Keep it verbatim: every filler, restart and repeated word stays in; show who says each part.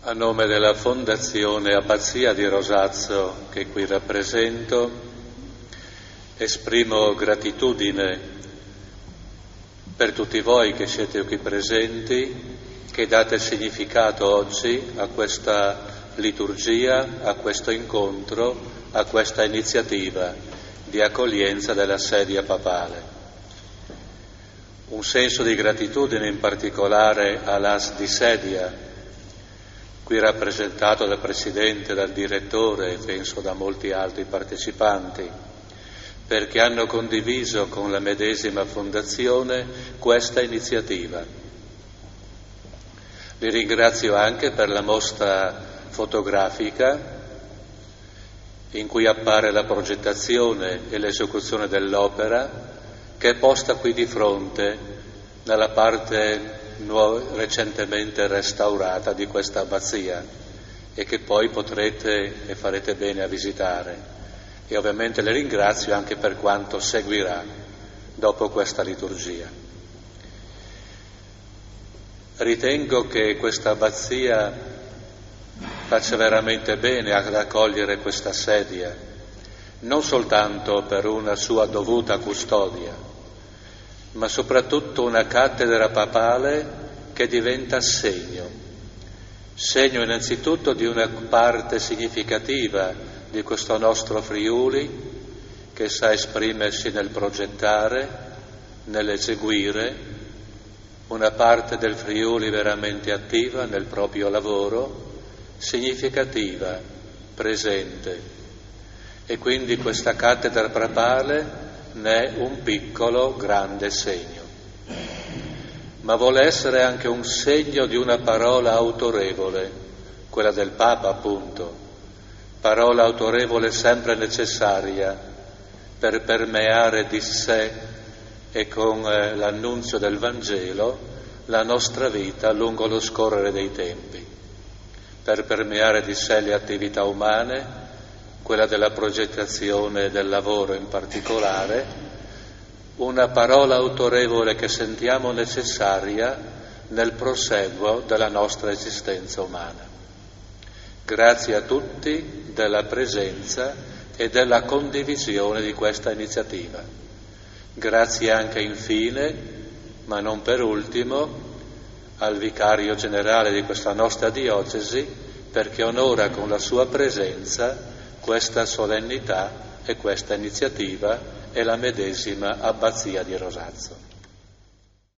Speaker 1: A nome della Fondazione Abbazia di Rosazzo, che qui rappresento, esprimo gratitudine per tutti voi che siete qui presenti, che date significato oggi a questa liturgia, a questo incontro, a questa iniziativa di accoglienza della sedia papale. Un senso di gratitudine in particolare all'A S di Sedia, qui rappresentato dal Presidente, dal Direttore e penso da molti altri partecipanti, perché hanno condiviso con la medesima Fondazione questa iniziativa. Li ringrazio anche per la mostra fotografica in cui appare la progettazione e l'esecuzione dell'opera, che è posta qui di fronte nella parte nuova, recentemente restaurata di questa abbazia e che poi potrete e farete bene a visitare. E ovviamente le ringrazio anche per quanto seguirà dopo questa liturgia. Ritengo che questa abbazia faccia veramente bene ad accogliere questa sedia, non soltanto per una sua dovuta custodia, ma soprattutto una cattedra papale che diventa segno, segno innanzitutto di una parte significativa di questo nostro Friuli che sa esprimersi nel progettare, nell'eseguire, una parte del Friuli veramente attiva nel proprio lavoro, significativa, presente. E quindi questa cattedra papale ne è un piccolo, grande segno. Ma vuole essere anche un segno di una parola autorevole, quella del Papa appunto, parola autorevole sempre necessaria per permeare di sé e con eh, l'annunzio del Vangelo la nostra vita lungo lo scorrere dei tempi, per permeare di sé le attività umane, quella della progettazione e del lavoro in particolare, una parola autorevole che sentiamo necessaria nel proseguo della nostra esistenza umana. Grazie a tutti della presenza e della condivisione di questa iniziativa. Grazie anche infine, ma non per ultimo, al Vicario Generale di questa nostra diocesi, perché onora con la sua presenza questa solennità e questa iniziativa è la medesima Abbazia di Rosazzo.